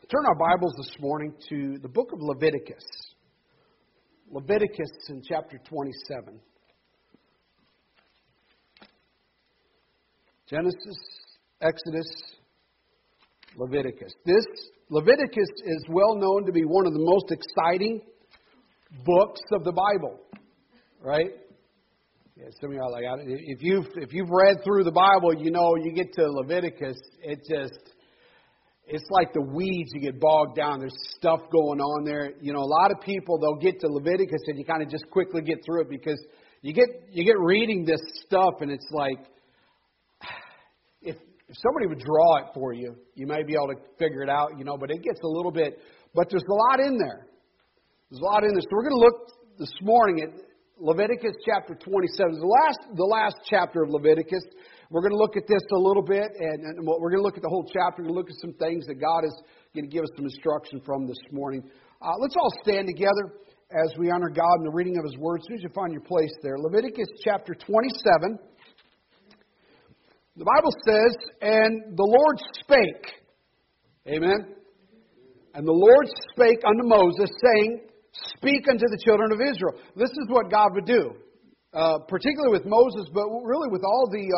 Turn our Bibles this morning to the book of Leviticus. Leviticus in chapter 27. Genesis, Exodus, Leviticus. This Leviticus is well known to be one of the most exciting books of the Bible, right? Yeah, some of y'all are like, if you've read through the Bible, you know you get to Leviticus, it's like the weeds. You get bogged down. There's stuff going on there. You know, a lot of people, they'll get to Leviticus and you kind of just quickly get through it because you get reading this stuff and it's like, if somebody would draw it for you, you may be able to figure it out, you know, but it gets a little bit, but there's a lot in there. There's a lot in there. So we're going to look this morning at Leviticus chapter 27, the last chapter of Leviticus. We're going to look at this a little bit, and we're going to look at the whole chapter. We're going to look at some things that God is going to give us some instruction from this morning. Let's all stand together as we honor God in the reading of His Word. As soon as you find your place there. Leviticus chapter 27. The Bible says, "And the Lord spake." Amen. "And the Lord spake unto Moses, saying, Speak unto the children of Israel." This is what God would do, particularly with Moses, but really with all the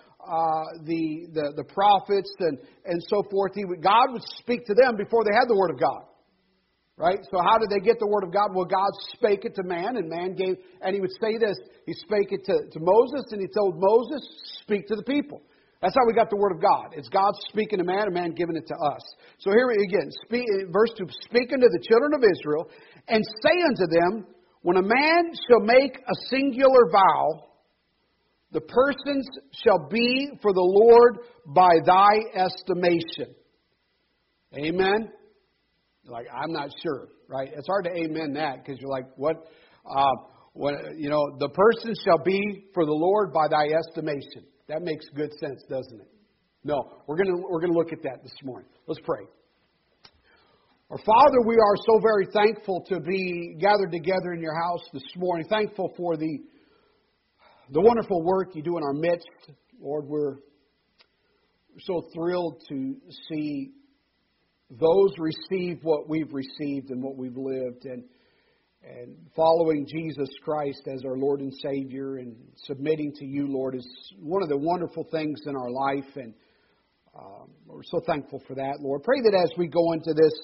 prophets and so forth. God would speak to them before they had the Word of God. Right? So how did they get the Word of God? Well, God spake it to man, and man gave, and He would say this. He spake it to Moses, and He told Moses, speak to the people. That's how we got the Word of God. It's God speaking to man, and man giving it to us. So here again, verse 2, "Speak unto the children of Israel, and say unto them, When a man shall make a singular vow, the persons shall be for the Lord by thy estimation." Amen? You're like, I'm not sure, right? It's hard to amen that because you're like, what? The person shall be for the Lord by thy estimation. That makes good sense, doesn't it? No, we're going to look at that this morning. Let's pray. Our Father, we are so very thankful to be gathered together in your house this morning. Thankful for the wonderful work you do in our midst. Lord, we're so thrilled to see those receive what we've received and what we've lived, and following Jesus Christ as our Lord and Savior and submitting to you, Lord, is one of the wonderful things in our life, and we're so thankful for that, Lord. Pray that as we go into this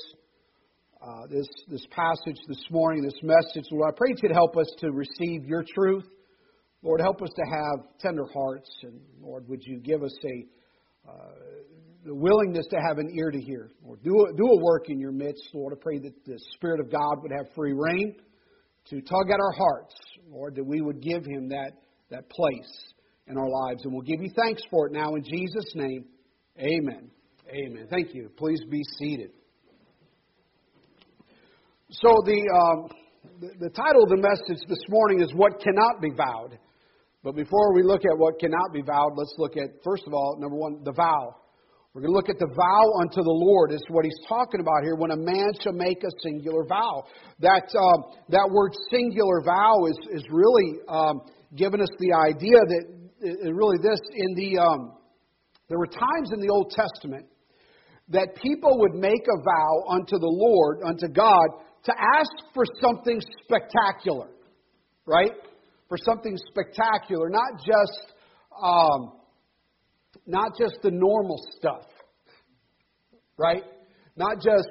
passage this morning, this message, Lord, I pray you'd help us to receive your truth. Lord, help us to have tender hearts, and Lord, would you give us the willingness to have an ear to hear. Lord, do a work in your midst, Lord. I pray that the Spirit of God would have free reign to tug at our hearts, Lord, that we would give Him that place in our lives. And we'll give you thanks for it now in Jesus' name. Amen. Amen. Thank you. Please be seated. So the title of the message this morning is What Cannot Be Vowed. But before we look at what cannot be vowed, let's look at, first of all, number one, the vow. We're going to look at the vow unto the Lord. Is what he's talking about here. When a man shall make a singular vow, that word singular vow is really giving us the idea that really this there were times in the Old Testament that people would make a vow unto the Lord, unto God, to ask for something spectacular, right? For something spectacular, not just the normal stuff, right? Not just,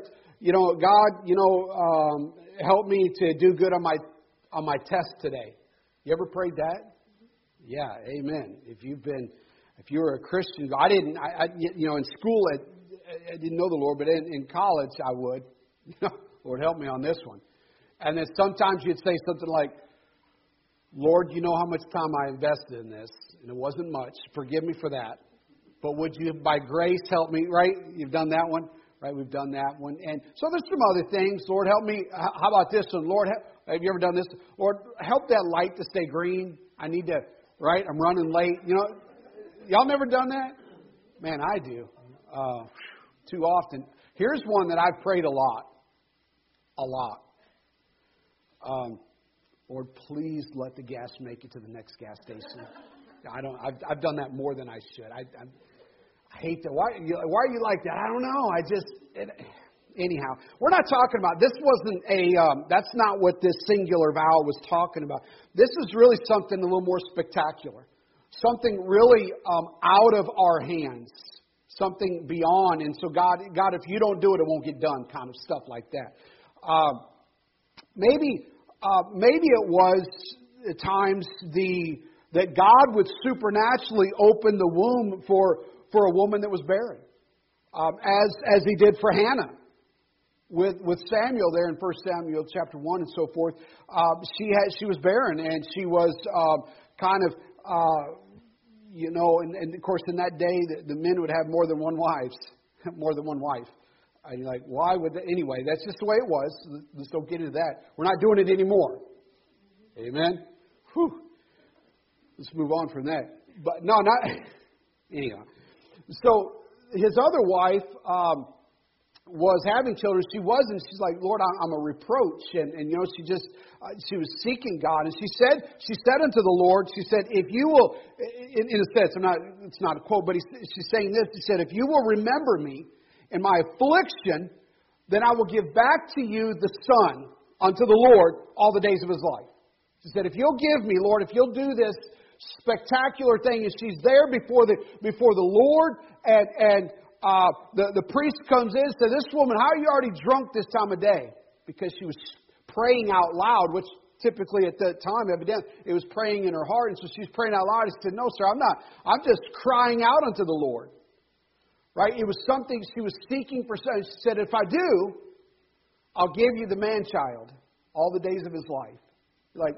God, help me to do good on my test today. You ever prayed that? Yeah, amen. If you were a Christian, in school I didn't know the Lord, but in college I would. Lord, help me on this one. And then sometimes you'd say something like, Lord, you know how much time I invested in this, and it wasn't much. Forgive me for that. But would you, by grace, help me, right? You've done that one, right? We've done that one. And so there's some other things. Lord, help me. How about this one? Lord, have you ever done this? Lord, help that light to stay green. I need to, right? I'm running late. Y'all never done that? Man, I do. Too often. Here's one that I've prayed a lot. Lord, please let the gas make it to the next gas station. I've done that more than I should. I hate that. Why are you like that? I don't know. anyhow, we're not talking about, this wasn't that's not what this singular vow was talking about. This is really something a little more spectacular. Something really out of our hands. Something beyond. And so God, if you don't do it, it won't get done, kind of stuff like that. Maybe it was at times that God would supernaturally open the womb for a woman that was barren. As He did for Hannah. With Samuel there in 1 Samuel chapter 1 and so forth, she was barren, and she was and of course in that day the men would have more than one wife. And you're like, why would that? Anyway, that's just the way it was. Let's don't get into that. We're not doing it anymore. Amen? Whew. Let's move on from that. But no, not anyhow. So his other wife was having children. She wasn't. She's like, Lord, I'm a reproach. And she was seeking God. And she said unto the Lord, she said, if you will, in a sense, it's not a quote, but she's saying this. She said, if you will remember me in my affliction, then I will give back to you the son unto the Lord all the days of his life. She said, if you'll give me, Lord, if you'll do this spectacular thing, and she's there before the Lord, and the priest comes in and says, this woman, how are you already drunk this time of day? Because she was praying out loud, which typically at that time, evidently, it was praying in her heart. And so she's praying out loud. He said, no, sir, I'm not. I'm just crying out unto the Lord. Right? It was something she was seeking for. She said, if I do, I'll give you the man-child all the days of his life. Like,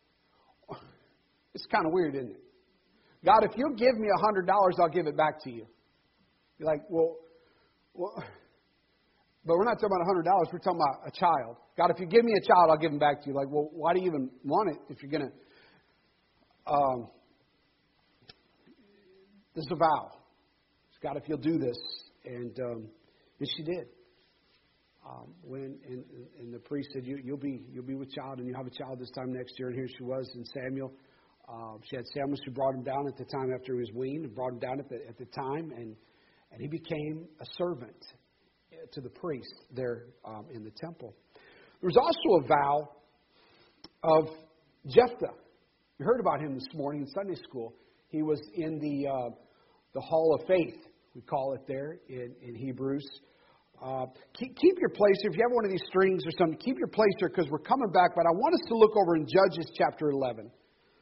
it's kind of weird, isn't it? God, if you'll give me $100, I'll give it back to you. You're like, well, but we're not talking about $100. We're talking about a child. God, if you give me a child, I'll give him back to you. Like, well, why do you even want it if you're going to? This is a vow. God, if you'll do this, and she did. And the priest said, you'll be with child, and you'll have a child this time next year. And here she was in Samuel. She had Samuel. She brought him down at the time after he was weaned, and brought him down at the time, and he became a servant to the priest there in the temple. There was also a vow of Jephthah. You heard about him this morning in Sunday school. He was in the Hall of Faith, we call it there in Hebrews. Keep your place here. If you have one of these strings or something, keep your place here because we're coming back. But I want us to look over in Judges chapter 11.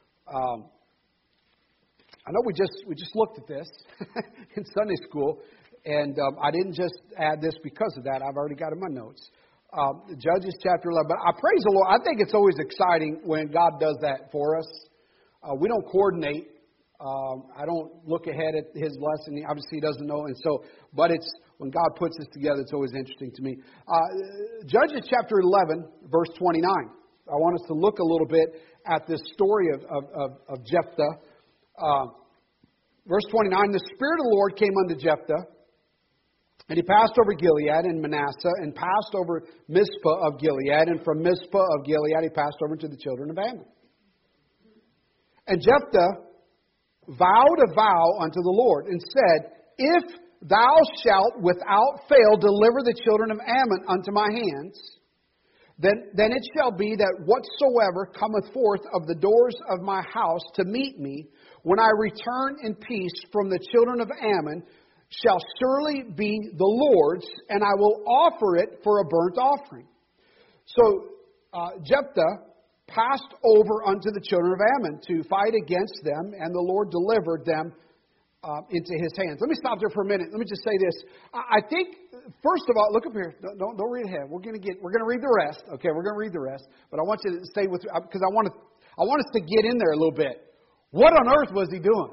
I know we just looked at this in Sunday school, and I didn't just add this because of that. I've already got it in my notes. Judges chapter 11. But I praise the Lord. I think it's always exciting when God does that for us. We don't coordinate. I don't look ahead at his lesson. Obviously, he doesn't know. And so, but it's when God puts this together, it's always interesting to me. Judges chapter 11, verse 29. I want us to look a little bit at this story of Jephthah. Verse 29, the Spirit of the Lord came unto Jephthah, and he passed over Gilead and Manasseh, and passed over Mizpah of Gilead, and from Mizpah of Gilead he passed over to the children of Ammon. And Jephthah vowed a vow unto the Lord, and said, if thou shalt without fail deliver the children of Ammon unto my hands, then it shall be that whatsoever cometh forth of the doors of my house to meet me, when I return in peace from the children of Ammon, shall surely be the Lord's, and I will offer it for a burnt offering. So Jephthah passed over unto the children of Ammon to fight against them, and the Lord delivered them into his hands. Let me stop there for a minute. Let me just say this. I think, first of all, look up here. Don't read ahead. We're going to read the rest. Okay, we're going to read the rest. But I want you to stay with, because I want us to get in there a little bit. What on earth was he doing?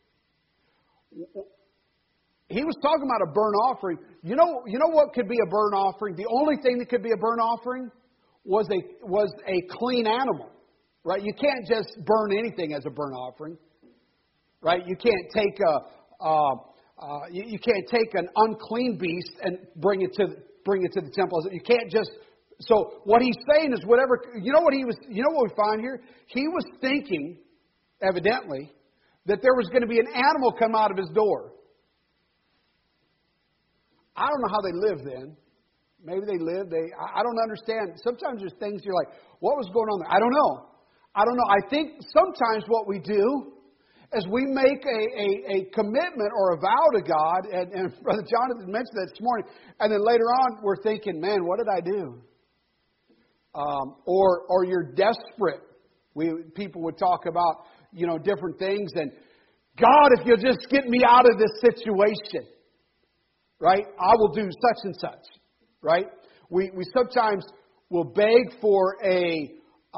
He was talking about a burnt offering. You know what could be a burnt offering? The only thing that could be a burnt offering was a clean animal, right? You can't just burn anything as a burnt offering, right? You can't take you can't take an unclean beast and bring it to the temple. You can't just. So what he's saying is whatever. You know what we find here? He was thinking, evidently, that there was going to be an animal come out of his door. I don't know how they lived then. Maybe they lived. I don't understand. Sometimes there's things you're like, what was going on there? I don't know. I think sometimes what we do is we make a commitment or a vow to God, and Brother Jonathan mentioned that this morning, and then later on we're thinking, man, what did I do? Or you're desperate. People would talk about, different things, and God, if you'll just get me out of this situation, right? I will do such and such, right? We sometimes will beg for a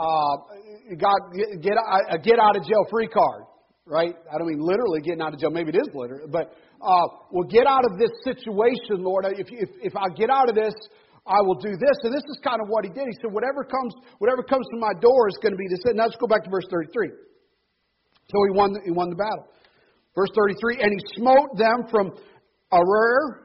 get out of jail free card, right? I don't mean literally getting out of jail. Maybe it is literally, but we'll get out of this situation, Lord. If I get out of this, I will do this. And this is kind of what he did. He said, whatever comes to my door is going to be this. Now let's go back to verse 33. So he won the battle. Verse 33, and he smote them from that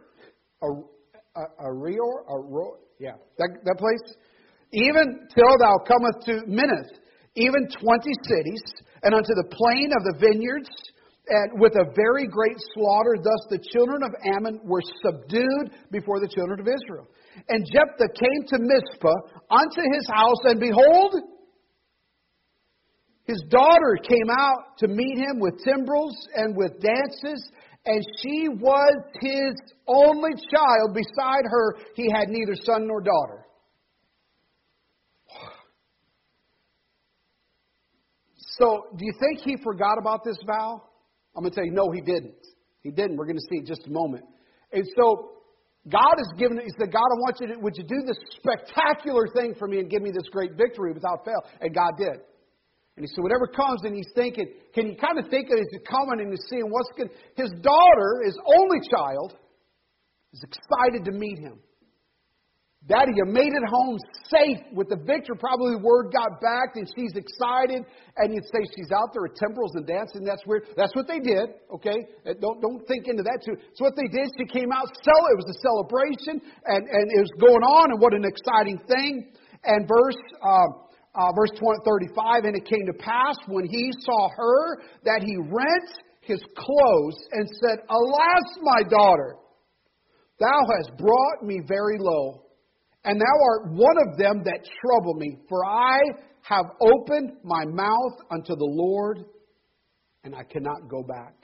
place, even till thou comest to Minnith, even 20 cities, and unto the plain of the vineyards, and with a very great slaughter. Thus the children of Ammon were subdued before the children of Israel. And Jephthah came to Mizpah unto his house, and behold, his daughter came out to meet him with timbrels and with dances, and she was his only child. Beside her, he had neither son nor daughter. So, do you think he forgot about this vow? I'm going to tell you, no, he didn't. He didn't. We're going to see in just a moment. And so, God has given it. He said, God, would you do this spectacular thing for me and give me this great victory without fail? And God did. And he said, whatever comes, and he's thinking, can you kind of think of it as he's coming and he's seeing what's going to... His daughter, his only child, is excited to meet him. Daddy, you made it home safe with the victory. Probably the word got back and she's excited. And you'd say she's out there at timbrels and dancing. That's weird. That's what they did, okay? Don't think into that too. So what they did, she came out, it was a celebration, and it was going on, and what an exciting thing. And verse 35, and it came to pass when he saw her that he rent his clothes and said, Alas, my daughter, thou hast brought me very low, and thou art one of them that trouble me, for I have opened my mouth unto the Lord, and I cannot go back.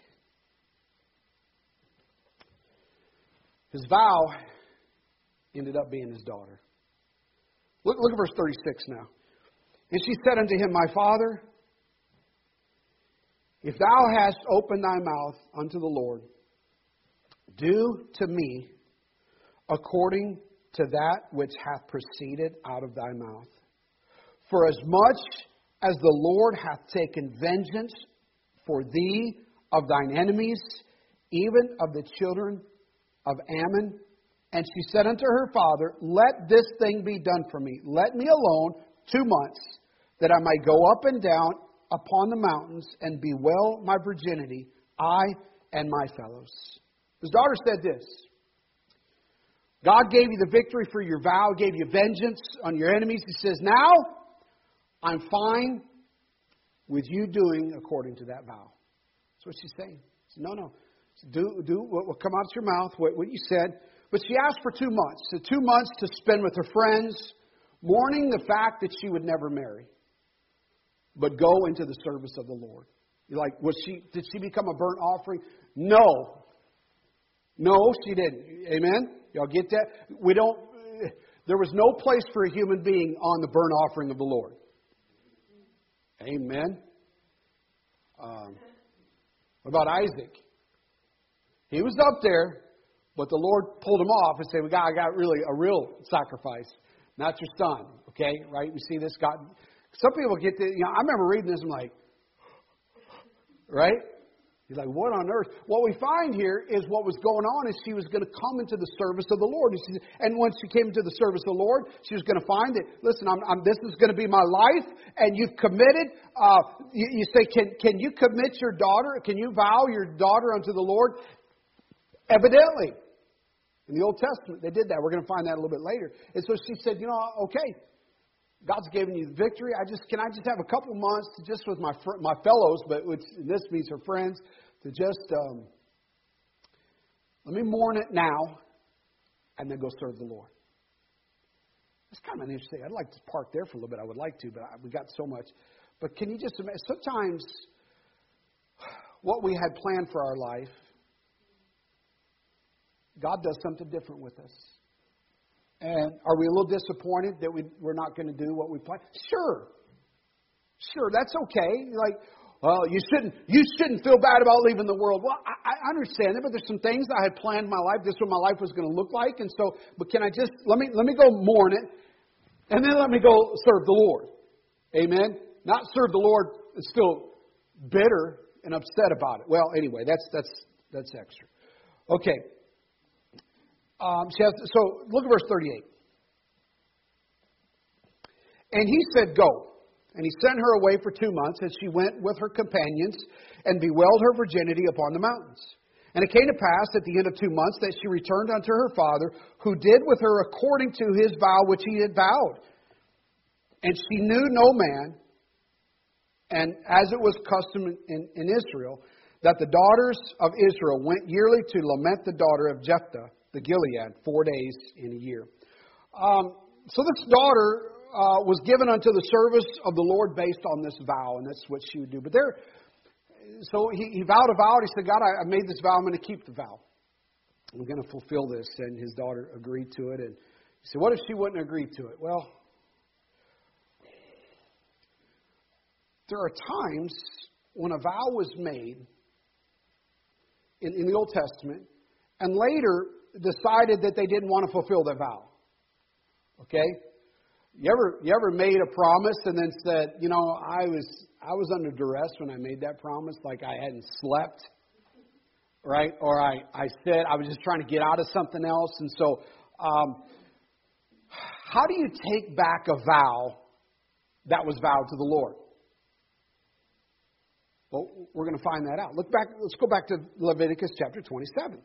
His vow ended up being his daughter. Look at verse 36 now. And she said unto him, My father, if thou hast opened thy mouth unto the Lord, do to me according to that which hath proceeded out of thy mouth. For as much as the Lord hath taken vengeance for thee of thine enemies, even of the children of Ammon. And she said unto her father, Let this thing be done for me. Let me alone 2 months, that I might go up and down upon the mountains and bewail my virginity, I and my fellows. His daughter said this, God gave you the victory for your vow, gave you vengeance on your enemies. He says, now I'm fine with you doing according to that vow. That's what she's saying. She said, no. Do what will come out of your mouth, what you said. But she asked for 2 months. So 2 months to spend with her friends, mourning the fact that she would never marry, but go into the service of the Lord. You're like, did she become a burnt offering? No, she didn't. Amen? Y'all get that? There was no place for a human being on the burnt offering of the Lord. Amen? What about Isaac? He was up there, but the Lord pulled him off and said, I got really a real sacrifice, not your son. Okay? Right? We see this God. Some people get to, I remember reading this and I'm like, right? He's like, what on earth? What we find here is what was going on is she was going to come into the service of the Lord. And once she came into the service of the Lord, she was going to find that, listen, this is going to be my life, and you've committed. You say, can you commit your daughter? Can you vow your daughter unto the Lord? Evidently. In the Old Testament, they did that. We're going to find that a little bit later. And so she said, okay, God's given you the victory. Can I just have a couple months to just with my fellows, but this means her friends, to just let me mourn it now, and then go serve the Lord. It's kind of an interesting. I'd like to park there for a little bit. I would like to, but we got so much. But can you just imagine? Sometimes what we had planned for our life, God does something different with us. And are we a little disappointed that we're not going to do what we planned? Sure, that's okay. Like, well, you shouldn't feel bad about leaving the world. Well, I understand it, but there's some things I had planned in my life. This is what my life was going to look like, and so. But can I just let me go mourn it, and then let me go serve the Lord. Amen. Not serve the Lord and still bitter and upset about it. Well, anyway, that's extra. Okay. So look at verse 38. And he said, "Go." And he sent her away for 2 months, and she went with her companions and bewailed her virginity upon the mountains. And it came to pass at the end of 2 months that she returned unto her father, who did with her according to his vow which he had vowed. And she knew no man, and as it was custom in Israel, that the daughters of Israel went yearly to lament the daughter of Jephthah the Gilead 4 days in a year. So this daughter was given unto the service of the Lord based on this vow, and that's what she would do. But so he vowed a vow, and he said, God, I made this vow, I'm going to keep the vow. I'm going to fulfill this. And his daughter agreed to it. And he said, what if she wouldn't agree to it? Well, there are times when a vow was made in the Old Testament, and later decided that they didn't want to fulfill that vow. Okay? You ever made a promise and then said, I was under duress when I made that promise, like I hadn't slept, right? Or I said I was just trying to get out of something else. And so, how do you take back a vow that was vowed to the Lord? Well, we're going to find that out. Let's go back to Leviticus chapter 27.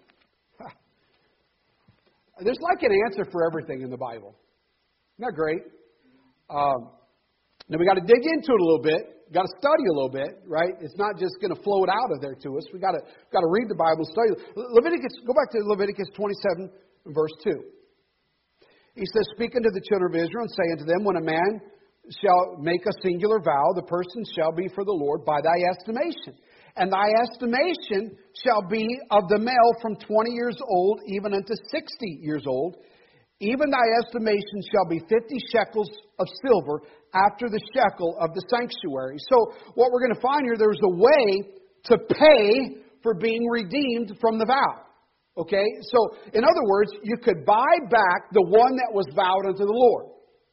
There's like an answer for everything in the Bible. Isn't that great? Now we got to dig into it a little bit. Got to study a little bit, right? It's not just going to float out of there to us. We got to read the Bible, study. Go back to Leviticus 27, verse 2. He says, "Speak unto the children of Israel, and say unto them, when a man shall make a singular vow, the person shall be for the Lord by thy estimation. And thy estimation shall be of the male from 20 years old even unto 60 years old. Even thy estimation shall be 50 shekels of silver after the shekel of the sanctuary." So what we're going to find here, there's a way to pay for being redeemed from the vow. Okay? So, in other words, you could buy back the one that was vowed unto the Lord.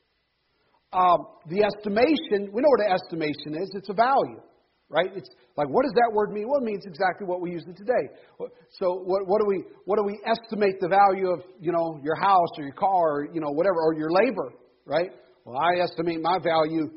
The estimation, we know what an estimation is. It's a value. Right? It's like, what does that word mean? Well, it means exactly what we use it today. So what do we estimate the value of, your house or your car or, whatever, or your labor, right? Well, I estimate my value,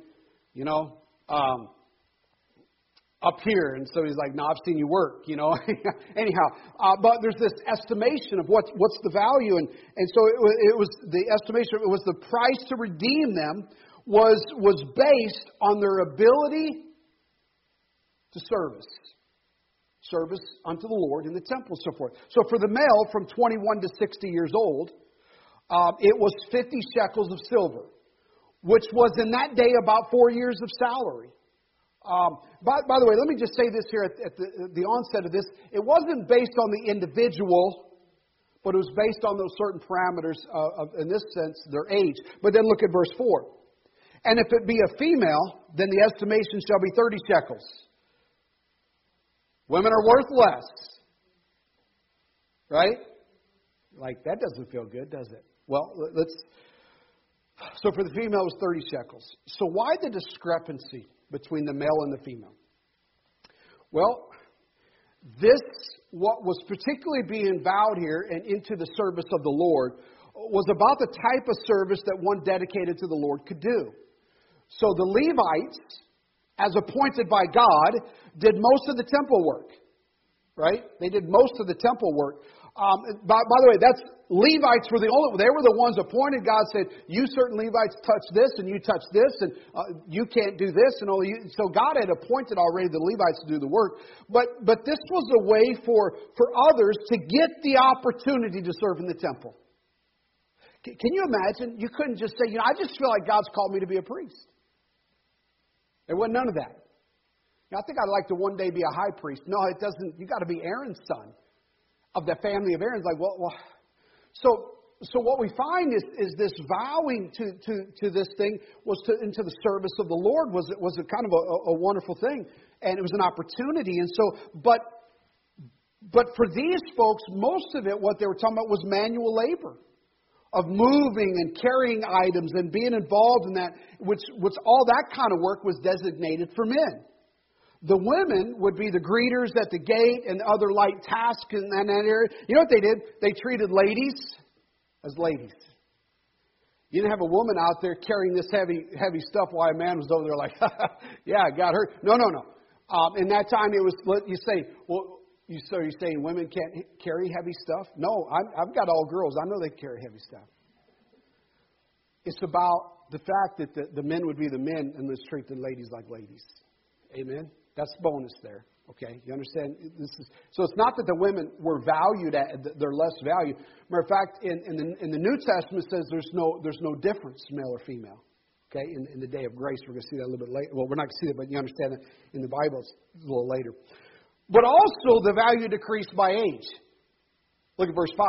up here. And so he's like, no, I've seen you work, Anyhow, but there's this estimation of what's the value. And so it was the estimation, it was the price to redeem them was based on their ability to service unto the Lord in the temple and so forth. So for the male from 21 to 60 years old, it was 50 shekels of silver, which was in that day about 4 years of salary. By the way, let me just say this here at the onset of this. It wasn't based on the individual, but it was based on those certain parameters of, in this sense, their age. But then look at verse 4. "And if it be a female, then the estimation shall be 30 shekels. Women are worth less." Right? Like, that doesn't feel good, does it? Well, so for the female, it was 30 shekels. So why the discrepancy between the male and the female? Well, what was particularly being vowed here and into the service of the Lord was about the type of service that one dedicated to the Lord could do. So the Levites, as appointed by God, did most of the temple work. Right? They did most of the temple work. By the way, Levites were they were the ones appointed. God said, you certain Levites touch this and you touch this and you can't do this. So God had appointed already the Levites to do the work. But this was a way for others to get the opportunity to serve in the temple. Can you imagine? You couldn't just say, I just feel like God's called me to be a priest. There wasn't none of that. I think I'd like to one day be a high priest. No, it doesn't. You got to be Aaron's son of the family of Aaron. It's like, So what we find is this vowing to this thing into the service of the Lord was a kind of a wonderful thing, and it was an opportunity. And so, but for these folks, most of it, what they were talking about was manual labor, of moving and carrying items and being involved in that, which all that kind of work was designated for men. The women would be the greeters at the gate and other light tasks in that area. You know what they did? They treated ladies as ladies. You didn't have a woman out there carrying this heavy stuff while a man was over there like, yeah, I got hurt. No. In that time, it was, you say, well, so you're saying women can't carry heavy stuff? No, I've got all girls. I know they carry heavy stuff. It's about the fact that the men would be the men and let's treat the ladies like ladies. Amen? That's bonus there. Okay, you understand? So it's not that the women were valued at they're less valued. Matter of fact, in the New Testament it says there's no difference, male or female. Okay, in the day of grace, we're going to see that a little bit later. Well, we're not going to see that, but you understand that in the Bible it's a little later. But also the value decreased by age. Look at verse 5.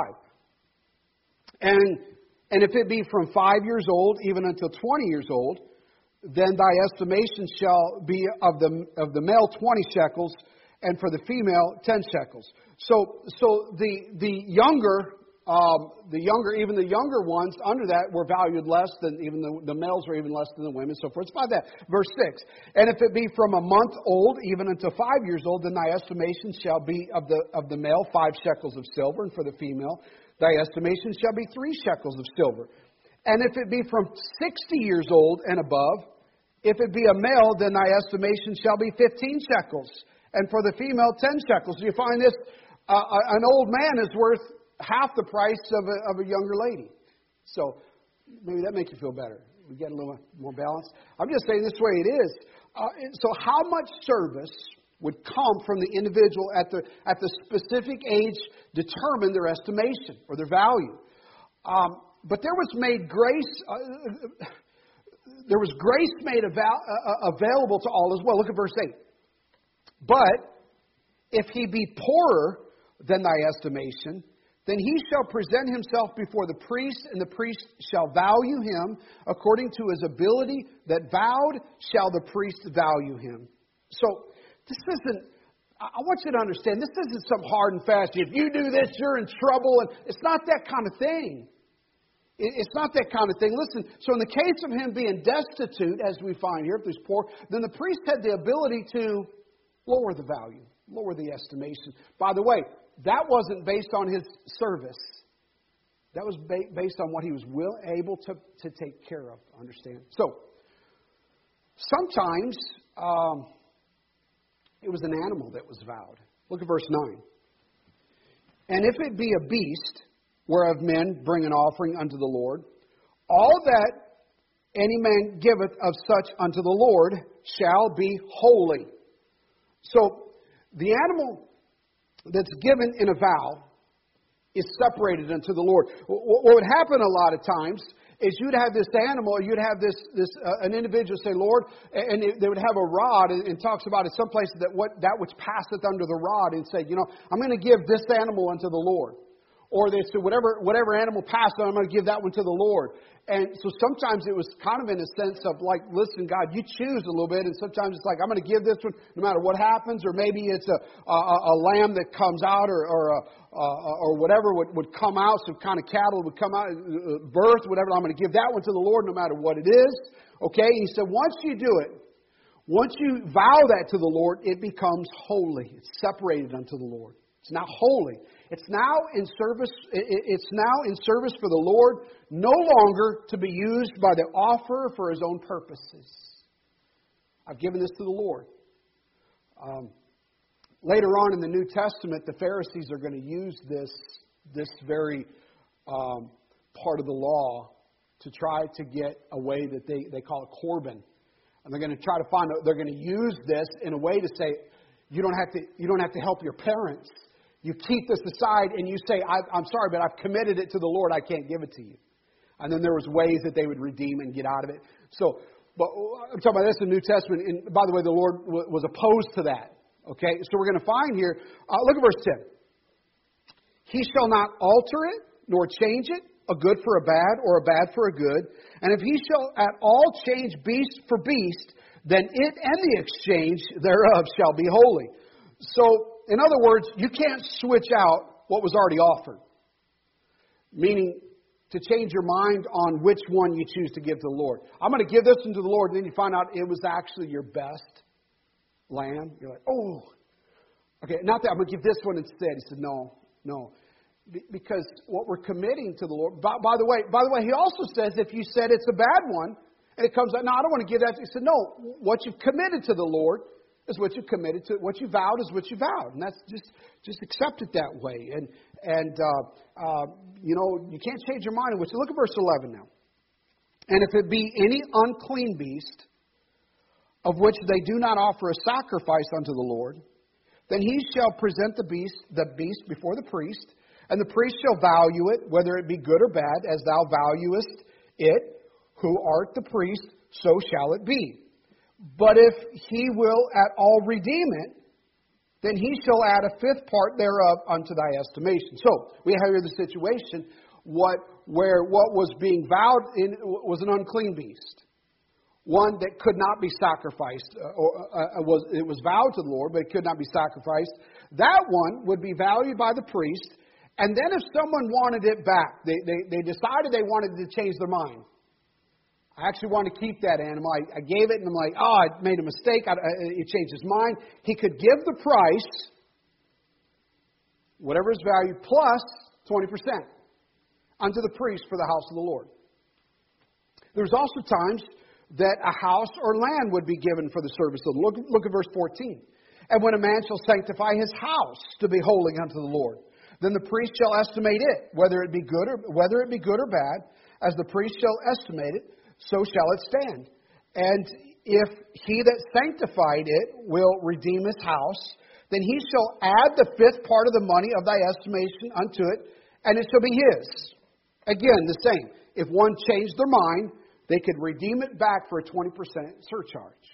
And if it be from 5 years old even until 20 years old, then thy estimation shall be of the male 20 shekels, and for the female 10 shekels. So the younger, even the younger ones under that were valued less than even the males were even less than the women. So forth. It's by that. Verse 6. And if it be from a month old even until 5 years old, then thy estimation shall be of the male 5 shekels of silver, and for the female thy estimation shall be 3 shekels of silver. And if it be from 60 years old and above, if it be a male, then thy estimation shall be 15 shekels, and for the female 10 shekels. So you find this, an old man is worth half the price of a younger lady. So maybe that makes you feel better. We get a little more balance. I'm just saying this way it is. So how much service would come from the individual at the specific age determine their estimation or their value? But there was made grace. There was grace made available to all as well. Look at verse 8. But if he be poorer than thy estimation, then he shall present himself before the priest, and the priest shall value him according to his ability that vowed shall the priest value him. So this isn't, I want you to understand, this isn't some hard and fast, if you do this, you're in trouble. And it's not that kind of thing. It's not that kind of thing. Listen, so in the case of him being destitute, as we find here, if he's poor, then the priest had the ability to lower the value, lower the estimation. By the way, that wasn't based on his service. That was based on what he was able to take care of, understand? So, sometimes it was an animal that was vowed. Look at verse 9. And if it be a beast, whereof men bring an offering unto the Lord, all that any man giveth of such unto the Lord shall be holy. So, the animal that's given in a vow is separated unto the Lord. What would happen a lot of times is you'd have this animal, you'd have an individual say, Lord, and they would have a rod, and talks about it some places that which passeth under the rod, and say, I'm going to give this animal unto the Lord. Or they said, whatever animal passed on, I'm going to give that one to the Lord. And so sometimes it was kind of in a sense of like, listen, God, you choose a little bit. And sometimes it's like, I'm going to give this one no matter what happens. Or maybe it's a lamb that comes out or whatever would come out. Some kind of cattle would come out, birth, whatever. I'm going to give that one to the Lord no matter what it is. Okay? He said, once you do it, once you vow that to the Lord, it becomes holy. It's separated unto the Lord. It's now holy. It's now in service. It's now in service for the Lord, no longer to be used by the offerer for his own purposes. I've given this to the Lord. Later on in the New Testament, the Pharisees are going to use this very part of the law to try to get a way that they call it Corban, and they're going to try to find. They're going to use this in a way to say, you don't have to help your parents. You keep this aside and you say, I'm sorry, but I've committed it to the Lord. I can't give it to you. And then there was ways that they would redeem and get out of it. So, but I'm talking about this in the New Testament. And by the way, the Lord was opposed to that. Okay, so we're going to find here, look at verse 10. He shall not alter it, nor change it, a good for a bad, or a bad for a good. And if he shall at all change beast for beast, then it and the exchange thereof shall be holy. So, in other words, you can't switch out what was already offered. Meaning, to change your mind on which one you choose to give to the Lord. I'm going to give this one to the Lord, and then you find out it was actually your best lamb. You're like, oh, okay, not that I'm going to give this one instead. He said, no. Because what we're committing to the Lord. By the way, he also says if you said it's a bad one, and it comes out, no, I don't want to give that. He said, no, what you've committed to the Lord is what you've committed to. What you vowed is what you vowed, and that's just accept it that way. And you can't change your mind. Which look at verse 11 now. And if it be any unclean beast, of which they do not offer a sacrifice unto the Lord, then he shall present the beast before the priest, and the priest shall value it, whether it be good or bad, as thou valuest it, who art the priest, so shall it be. But if he will at all redeem it, then he shall add a fifth part thereof unto thy estimation. So, we have here the situation where what was being vowed in was an unclean beast. One that could not be sacrificed. It was vowed to the Lord, but it could not be sacrificed. That one would be valued by the priest. And then if someone wanted it back, they decided they wanted to change their mind. I actually want to keep that animal. I gave it, and I'm like, I made a mistake. He changed his mind. He could give the price, whatever his value, plus 20% unto the priest for the house of the Lord. There's also times that a house or land would be given for the service of the Lord. Look at verse 14. And when a man shall sanctify his house to be holy unto the Lord, then the priest shall estimate it, whether it be good or bad, as the priest shall estimate it, so shall it stand. And if he that sanctified it will redeem his house, then he shall add the fifth part of the money of thy estimation unto it, and it shall be his. Again, the same. If one changed their mind, they could redeem it back for a 20% surcharge.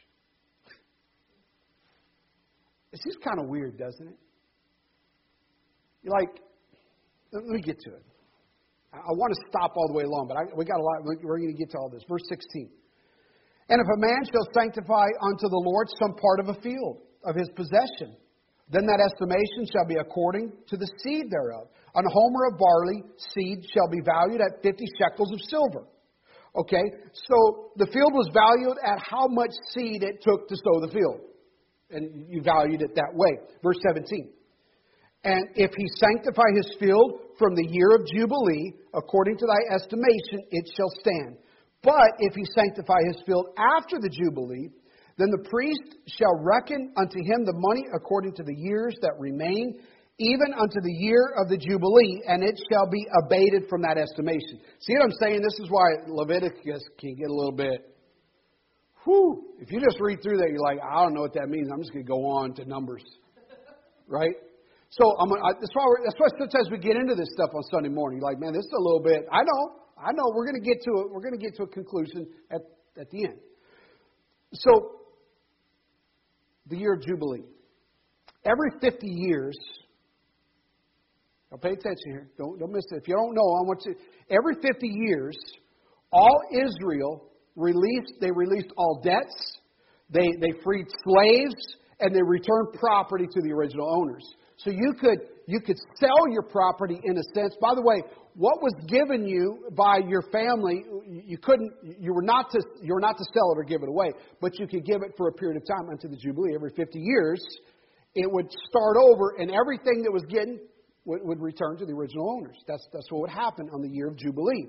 It's just kind of weird, doesn't it? You're like, let me get to it. I want to stop all the way along, but we got a lot. We're going to get to all this. Verse 16. And if a man shall sanctify unto the Lord some part of a field of his possession, then that estimation shall be according to the seed thereof. An homer of barley seed shall be valued at 50 shekels of silver. Okay, so the field was valued at how much seed it took to sow the field. And you valued it that way. Verse 17. And if he sanctify his field from the year of Jubilee, according to thy estimation, it shall stand. But if he sanctify his field after the Jubilee, then the priest shall reckon unto him the money according to the years that remain, even unto the year of the Jubilee, and it shall be abated from that estimation. See what I'm saying? This is why Leviticus can get a little bit, if you just read through that, you're like, I don't know what that means. I'm just going to go on to Numbers. Right? So that's why sometimes we get into this stuff on Sunday morning. You're like, man, this is a little bit. I know. We're going to get to it. We're going to get to a conclusion at the end. So, the year of Jubilee. Every 50 years. Now pay attention here. Don't miss it. If you don't know, I want you. Every 50 years, all Israel released all debts. They freed slaves, and they returned property to the original owners. So you could sell your property in a sense. By the way, what was given you by your family, you were not to sell it or give it away, but you could give it for a period of time until the Jubilee. Every 50 years, it would start over, and everything that was getting would return to the original owners. That's what would happen on the year of Jubilee.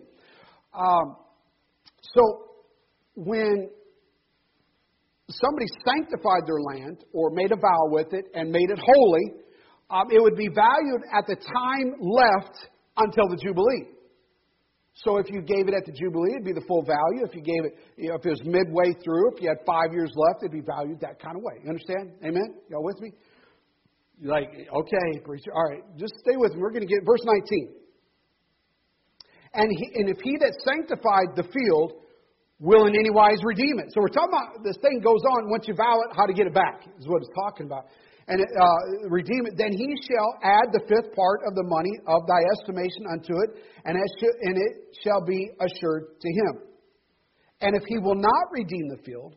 So when somebody sanctified their land or made a vow with it and made it holy, it would be valued at the time left until the Jubilee. So if you gave it at the Jubilee, it'd be the full value. If you gave it, if it was midway through, if you had 5 years left, it'd be valued that kind of way. You understand? Amen? Y'all with me? You're like, okay, preacher. All right, just stay with me. We're going to get verse 19. And if he that sanctified the field will in any wise redeem it. So we're talking about this thing goes on. Once you vow it, how to get it back is what it's talking about. And redeem it, then he shall add the fifth part of the money of thy estimation unto it, and it shall be assured to him. And if he will not redeem the field,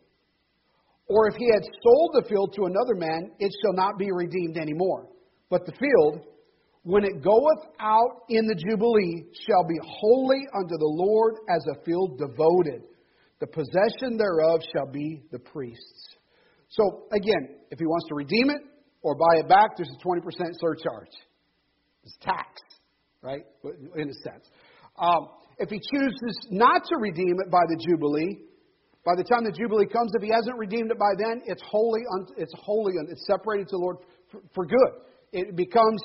or if he had sold the field to another man, it shall not be redeemed any more. But the field, when it goeth out in the Jubilee, shall be holy unto the Lord as a field devoted. The possession thereof shall be the priest's. So, again, if he wants to redeem it or buy it back, there's a 20% surcharge. It's tax, right, in a sense. If he chooses not to redeem it by the Jubilee, by the time the Jubilee comes, if he hasn't redeemed it by then, it's holy. It's separated to the Lord for good. It becomes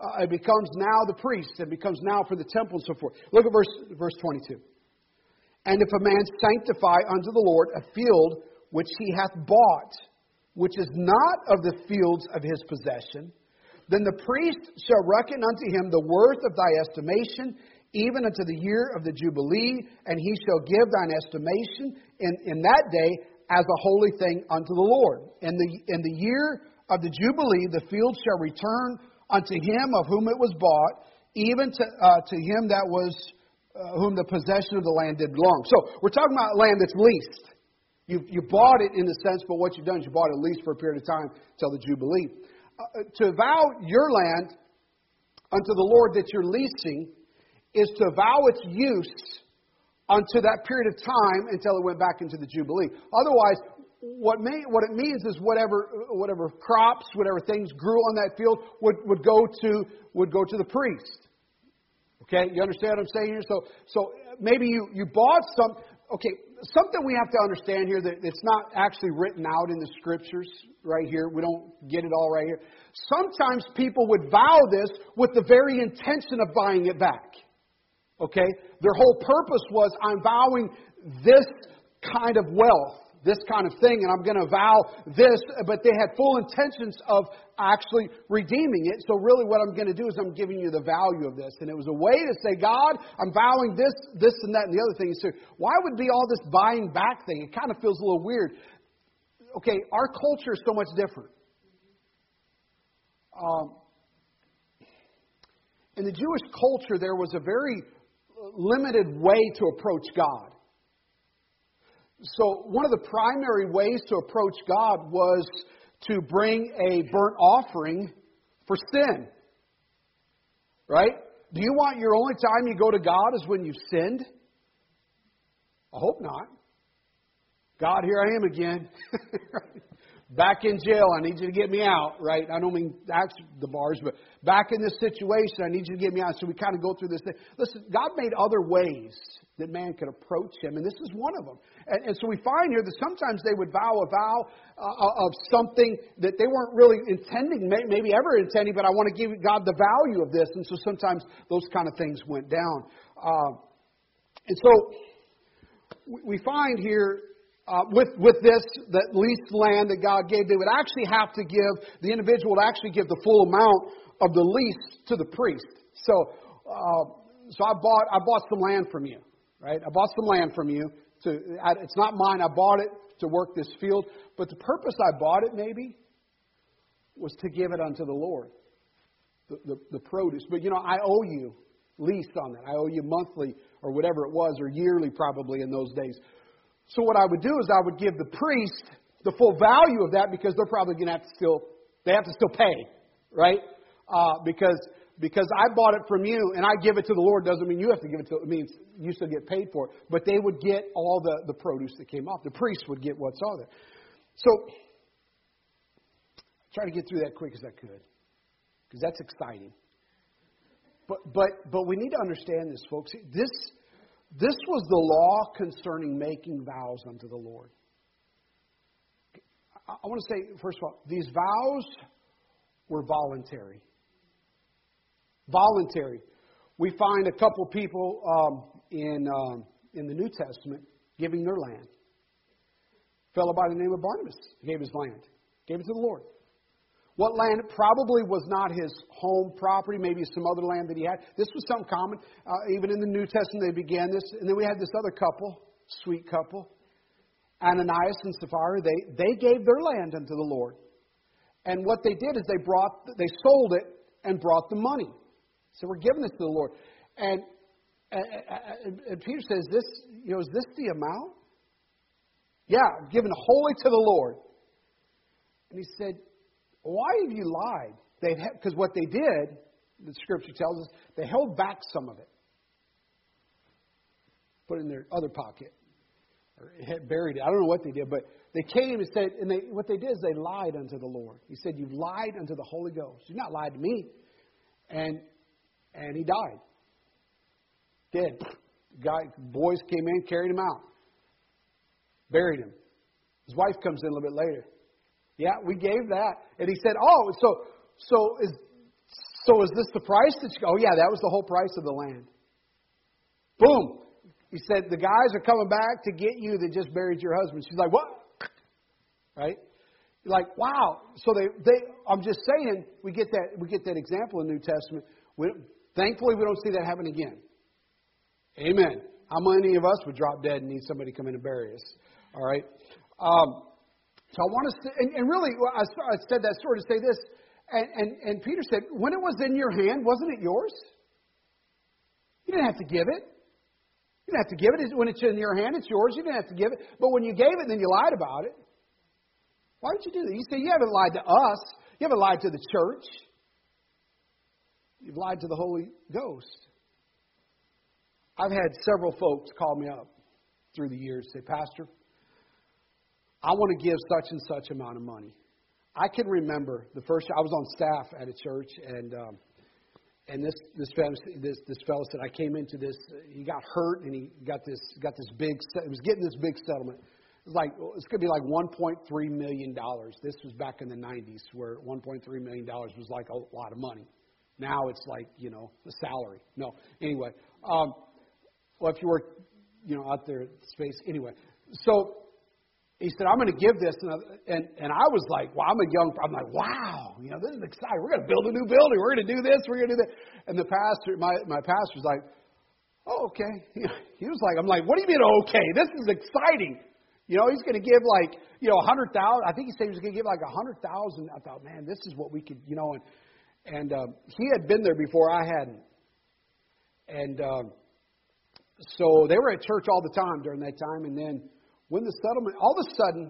now the priest. It becomes now for the temple and so forth. Look at verse 22. And if a man sanctify unto the Lord a field which he hath bought, which is not of the fields of his possession, then the priest shall reckon unto him the worth of thy estimation, even unto the year of the Jubilee, and he shall give thine estimation in that day as a holy thing unto the Lord. In the year of the Jubilee, the field shall return unto him of whom it was bought, even to him that was whom the possession of the land did belong. So we're talking about land that's leased. You bought it in a sense, but what you've done is you bought it leased for a period of time till the Jubilee. To vow your land unto the Lord that you're leasing is to vow its use unto that period of time until it went back into the Jubilee. Otherwise, what it means is whatever crops, whatever things grew on that field would go to the priest. Okay, you understand what I'm saying here? So maybe you bought some. Okay, something we have to understand here that it's not actually written out in the scriptures right here. We don't get it all right here. Sometimes people would vow this with the very intention of buying it back. Okay? Their whole purpose was, I'm vowing this kind of wealth, this kind of thing, and I'm going to vow this, but they had full intentions of actually redeeming it. So really what I'm going to do is I'm giving you the value of this. And it was a way to say, God, I'm vowing this, and that, and the other thing. So why would be all this buying back thing? It kind of feels a little weird. Okay, our culture is so much different. In the Jewish culture, there was a very limited way to approach God. So one of the primary ways to approach God was to bring a burnt offering for sin. Right? Do you want your only time you go to God is when you've sinned? I hope not. God, here I am again. Back in jail, I need you to get me out, right? I don't mean that's the bars, but back in this situation, I need you to get me out. So we kind of go through this thing. Listen, God made other ways that man could approach Him, and this is one of them. And so we find here that sometimes they would vow a vow of something that they weren't really intending, maybe ever intending, but I want to give God the value of this. And so sometimes those kind of things went down. And so we find here, with this, that leased land that God gave, they would actually have to give, the individual would actually give the full amount of the lease to the priest. So I bought some land from you, right? I bought some land from you. It's not mine. I bought it to work this field. But the purpose I bought it maybe was to give it unto the Lord, the produce. But I owe you lease on that. I owe you monthly or whatever it was, or yearly probably in those days. So what I would do is I would give the priest the full value of that, because they're probably going to have to still pay, right? Because I bought it from you and I give it to the Lord doesn't mean you have to give it to. It means you still get paid for it. But they would get all the produce that came off. The priest would get what's all there. So try to get through that quick as I could, because that's exciting. But we need to understand this, folks. This was the law concerning making vows unto the Lord. I want to say, first of all, these vows were voluntary. Voluntary. We find a couple people in the New Testament giving their land. A fellow by the name of Barnabas gave his land. Gave it to the Lord. What land probably was not his home property, maybe some other land that he had. This was something common. Even in the New Testament, they began this. And then we had this other couple, sweet couple, Ananias and Sapphira. They gave their land unto the Lord. And what they did is they sold it and brought the money. So we're giving this to the Lord. And Peter says, is this the amount? Yeah, given wholly to the Lord. And he said, why have you lied? Because what they did, the Scripture tells us, they held back some of it. Put it in their other pocket. Or buried it. I don't know what they did, but they came and said, what they did is they lied unto the Lord. He said, you've lied unto the Holy Ghost. You've not lied to me. And he died. Dead. Boys came in, carried him out. Buried him. His wife comes in a little bit later. Yeah, we gave that. And he said, so is this the price? Oh, yeah, that was the whole price of the land. Boom. He said, the guys are coming back to get you that just buried your husband. She's like, what? Right? You're like, wow. So I'm just saying, we get that example in the New Testament. Thankfully, we don't see that happen again. Amen. How many of us would drop dead and need somebody to come in and bury us? All right. So I want to, and really, I said that story to say this, and Peter said, when it was in your hand, wasn't it yours? You didn't have to give it. You didn't have to give it. When it's in your hand, it's yours. You didn't have to give it. But when you gave it, then you lied about it. Why did you do that? You say, you haven't lied to us. You haven't lied to the church. You've lied to the Holy Ghost. I've had several folks call me up through the years and say, Pastor, I want to give such and such amount of money. I can remember the first. I was on staff at a church, and this fellow said, I came into this. He got hurt, and he got this big. He was getting this big settlement. It was like it's going to be like $1.3 million. This was back in the 90s, where $1.3 million was like a lot of money. Now it's like the salary. No, anyway. Well, if you were out there in space, anyway. So he said, I'm going to give this. And I was like, well, I'm like, wow, this is exciting. We're going to build a new building. We're going to do this. We're going to do that. And the pastor, my pastor was like, oh, okay. He was like, I'm like, what do you mean, okay? This is exciting. He's going to give like, 100,000. I think he said he was going to give like 100,000. I thought, man, this is what we could, and he had been there before I hadn't. And so they were at church all the time during that time. And then when the settlement, all of a sudden,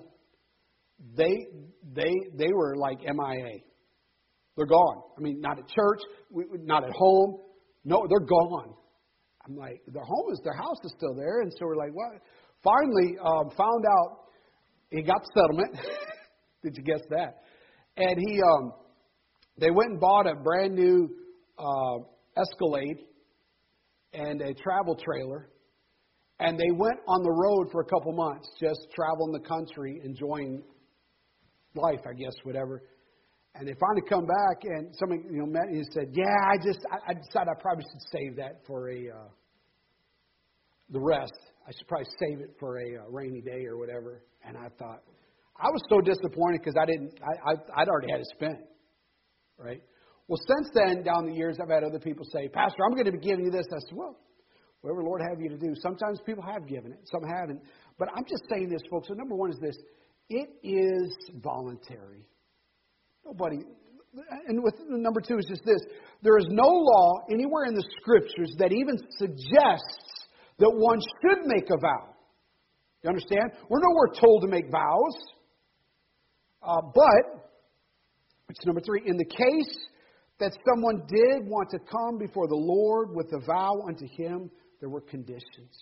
they were like MIA. They're gone. I mean, not at church, not at home. No, they're gone. I'm like, their house is still there. And so we're like, what? Finally, found out he got the settlement. Did you guess that? And they went and bought a brand new Escalade and a travel trailer. And they went on the road for a couple months, just traveling the country, enjoying life, I guess, whatever. And they finally come back, and somebody met me and said, "Yeah, I decided I probably should save that for the rest. I should probably save it for a rainy day or whatever." And I thought, I was so disappointed because I'd already had it spent, right? Well, since then, down the years, I've had other people say, "Pastor, I'm going to be giving you this." I said, "Well, whatever the Lord have you to do." Sometimes people have given it, some haven't. But I'm just saying this, folks. So number one is this: it is voluntary. Nobody. And with number two is just this: there is no law anywhere in the Scriptures that even suggests that one should make a vow. You understand? We're nowhere told to make vows. But, which is number three, in the case that someone did want to come before the Lord with a vow unto Him, there were conditions.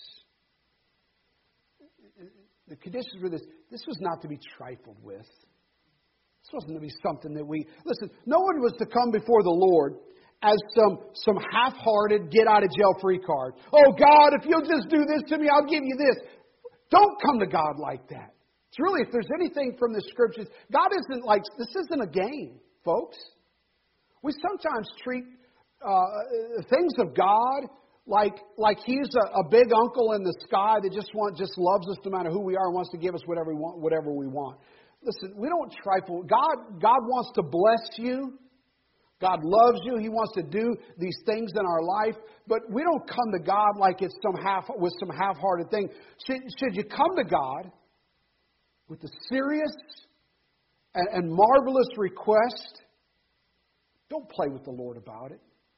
The conditions were this. This was not to be trifled with. This wasn't to be something that listen, no one was to come before the Lord as some half-hearted, get-out-of-jail-free card. Oh, God, if you'll just do this to me, I'll give you this. Don't come to God like that. It's really, if there's anything from the Scriptures, God isn't like, this isn't a game, folks. We sometimes treat things of God like He's a big uncle in the sky that just loves us no matter who we are and wants to give us whatever we want. Listen, we don't trifle. God wants to bless you. God loves you. He wants to do these things in our life. But we don't come to God like it's some half-hearted thing. Should you come to God with a serious and marvelous request, don't play with the Lord about it.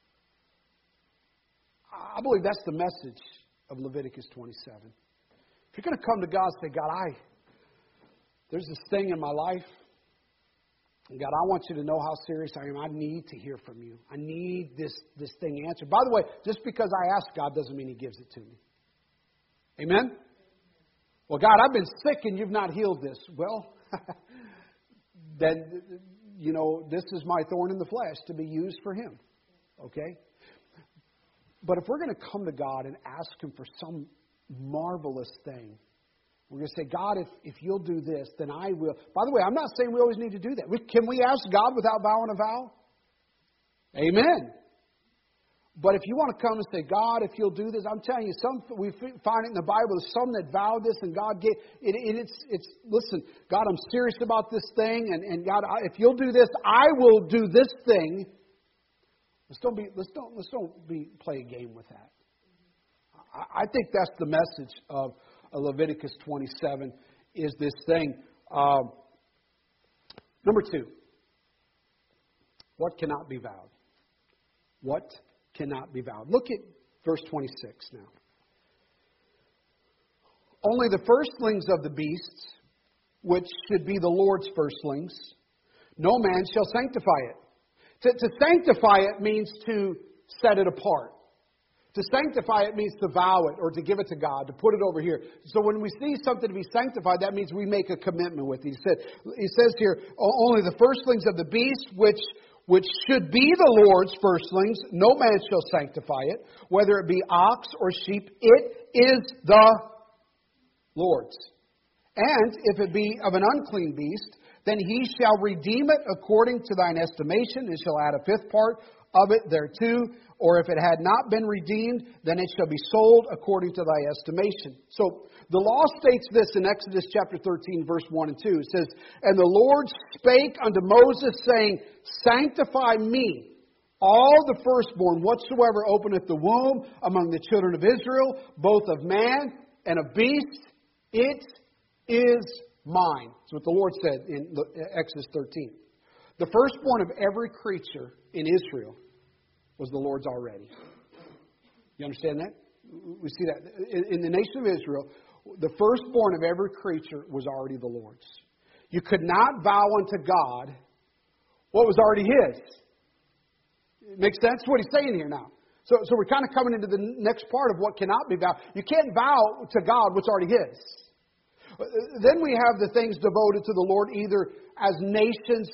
I believe that's the message of Leviticus 27. If you're going to come to God and say, God, there's this thing in my life. And God, I want you to know how serious I am. I need to hear from you. I need this thing answered. By the way, just because I ask God doesn't mean He gives it to me. Amen? Well, God, I've been sick and you've not healed this. Well, then, this is my thorn in the flesh to be used for Him. Okay? But if we're going to come to God and ask Him for some marvelous thing, we're going to say, God, if you'll do this, then I will. By the way, I'm not saying we always need to do that. Can we ask God without vowing a vow? Amen. But if you want to come and say, God, if you'll do this, I'm telling you, we find it in the Bible, there's some that vow this and God gave it. Listen, God, I'm serious about this thing, and God, if you'll do this, I will do this thing. Let's don't play a game with that. I think that's the message of Leviticus 27 is this thing. Number 2, what cannot be vowed? What cannot be vowed? Look at verse 26 now. Only the firstlings of the beasts, which should be the Lord's firstlings, no man shall sanctify it. To sanctify it means to set it apart. To sanctify it means to vow it or to give it to God, to put it over here. So when we see something to be sanctified, that means we make a commitment with it. He says here, only the firstlings of the beast, which should be the Lord's firstlings, no man shall sanctify it, whether it be ox or sheep, it is the Lord's. And if it be of an unclean beast, then he shall redeem it according to thine estimation, and shall add a fifth part of it thereto. Or if it had not been redeemed, then it shall be sold according to thy estimation. So the law states this in Exodus chapter 13, verse 1 and 2. It says, And the Lord spake unto Moses, saying, Sanctify me all the firstborn whatsoever openeth the womb among the children of Israel, both of man and of beast, it is mine. That's what the Lord said in Exodus 13. The firstborn of every creature in Israel was the Lord's already. You understand that? We see that. In the nation of Israel, the firstborn of every creature was already the Lord's. You could not vow unto God what was already His. It makes sense what he's saying here now. So we're kind of coming into the next part of what cannot be vowed. You can't vow to God what's already His. Then we have the things devoted to the Lord either as nations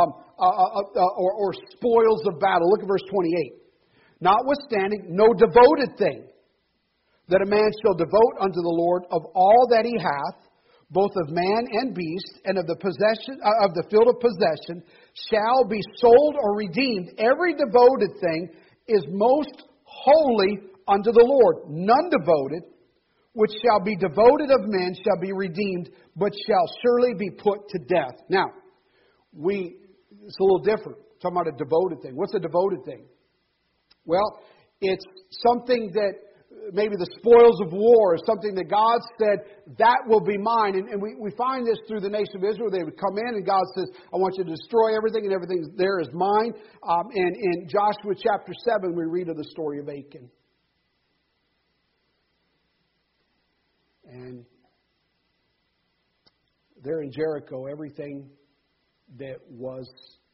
or spoils of battle. Look at verse 28. Notwithstanding, no devoted thing that a man shall devote unto the Lord of all that he hath, both of man and beast, and of the possession of the field of possession, shall be sold or redeemed. Every devoted thing is most holy unto the Lord. None devoted, which shall be devoted of men, shall be redeemed, but shall surely be put to death. Now, it's a little different. We're talking about a devoted thing. What's a devoted thing? Well, it's something that maybe the spoils of war, or something that God said, that will be mine. And we find this through the nation of Israel. They would come in and God says, I want you to destroy everything, and everything there is mine. And in Joshua chapter 7, we read of the story of Achan. And there in Jericho, everything that was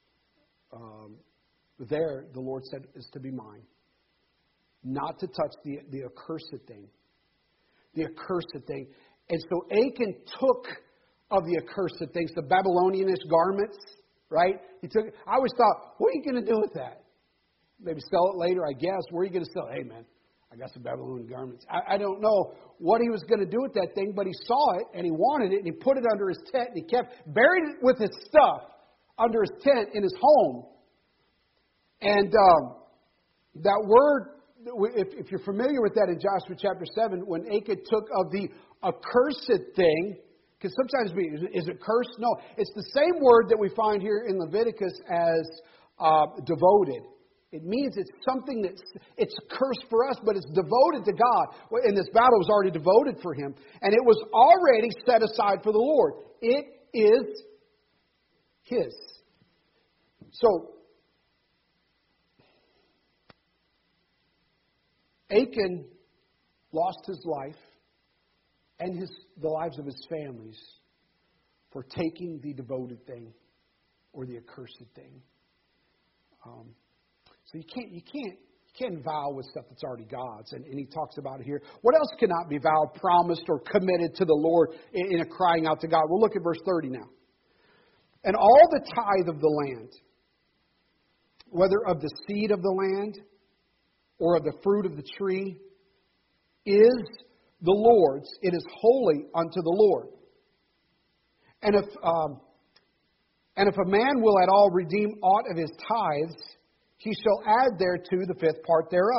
there, the Lord said, is to be mine. Not to touch the accursed thing. The accursed thing. And so Achan took of the accursed things, the Babylonianish garments, right? He took. I always thought, what are you going to do with that? Maybe sell it later, I guess. Where are you going to sell it? Hey, man, I got some Babylonian garments. I don't know what he was going to do with that thing, but he saw it and he wanted it and he put it under his tent and he buried it with his stuff under his tent in his home. And that word, if you're familiar with that in Joshua chapter 7, when Achan took of the accursed thing, Can sometimes be, is it cursed? No. It's the same word that we find here in Leviticus as devoted. It means it's something it's cursed for us, but it's devoted to God. And this battle was already devoted for Him. And it was already set aside for the Lord. It is His. So, Achan lost his life and the lives of his families for taking the devoted thing or the accursed thing. So you can't vow with stuff that's already God's, and he talks about it here. What else cannot be vowed, promised, or committed to the Lord in a crying out to God? We'll look at verse 30 now. And all the tithe of the land, whether of the seed of the land or of the fruit of the tree, is the Lord's. It is holy unto the Lord. And if a man will at all redeem aught of his tithes, he shall add thereto the fifth part thereof.